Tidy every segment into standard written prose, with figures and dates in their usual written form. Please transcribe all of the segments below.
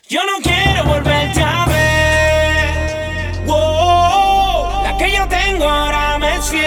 Yo no quiero volverte a ver. Wow, la que yo tengo ahora me es fiel.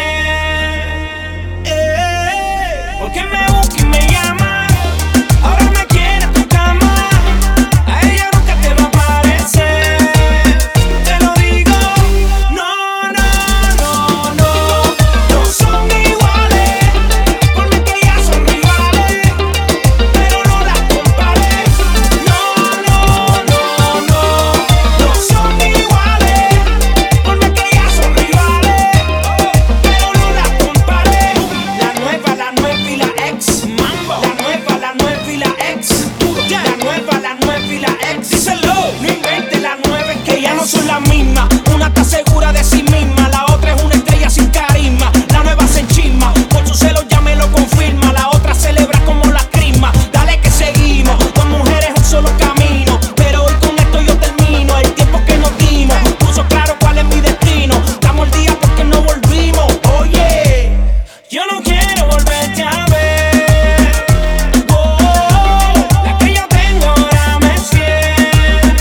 Porque me busca y me llama. Ahora me quiere en tu cama. A ella nunca te va a parecer. Te lo digo. No, no, no, no. No son iguales. Por más que ellas son rivales. Pero no las compares. No, no, no, no. No son iguales. Por más que ellas son rivales. Pero no las compares. La nueva y la ex. Mambo. La nueva y la ex. La nueva y la ex. Díselo. No inventes la nueva, es que ya no son las mismas. Una está segura de sí misma, la otra es una estrella sin carisma. La nueva se enchisma, por su celo ya me lo confirma. La otra celebra como la crisma. Dale que seguimos, con mujeres un solo camino. Pero hoy con esto yo termino. El tiempo que nos dimos puso claro cuál es mi destino. Estamos al día porque no volvimos. Oye, yo no quiero volverte a ver. Oh, la que yo tengo ahora me es fiel.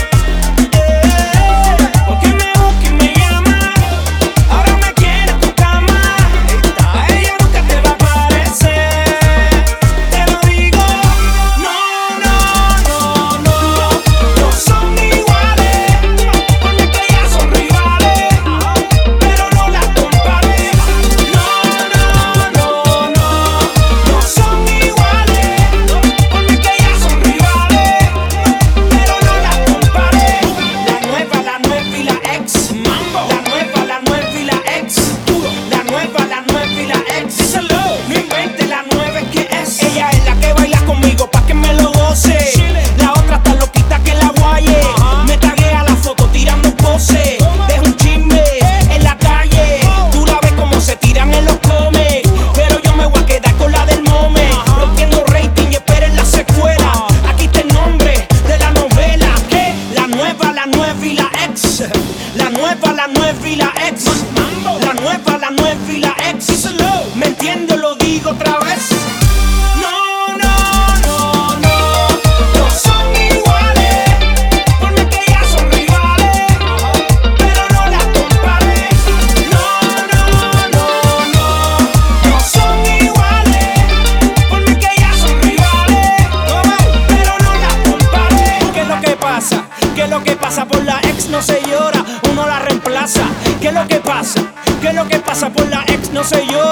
Porque me busca y me llama. Ahora me quiere en tu cama. A ella nunca te va a parecer. Te lo digo. No, no, no, no. No son iguales. Por más que ellas son rivales. Pero no las compares. No, no, no, no. No son iguales. Por más que ellas son rivales. Pero no las compares. La nueva y la ex. Mambo. La nueva y la ex. La nueva y la ex. Díselo. No inventes, la nueva es que es. Ella es la que baila conmigo pa' que me lo goce. La otra está loquita que la guaye. Me taguea la foto tirando pose. Deja un chisme en la calle. Tú la ves como se tiran en los come. Pero yo me voy a quedar con la del mome. Rompiendo rating y esperen la secuela. Aquí está el nombre de la novela. ¿Qué? La nueva y la ex. La nueva y la ex. La nueva y la ex. Díselo. ¿Me entiendo? Lo digo otra vez. No, no, no, no. No son iguales. Por más que ellas son rivales. Pero no las compares. No, no, no, no. No son iguales. Por más que ellas son rivales. Pero no las compares. ¿Qué es lo que pasa? ¿Qué es lo que pasa? Por la ex no se llora, uno la reemplaza. ¿Qué es lo que pasa? ¿Qué es lo que pasa? Por la ex no se llora.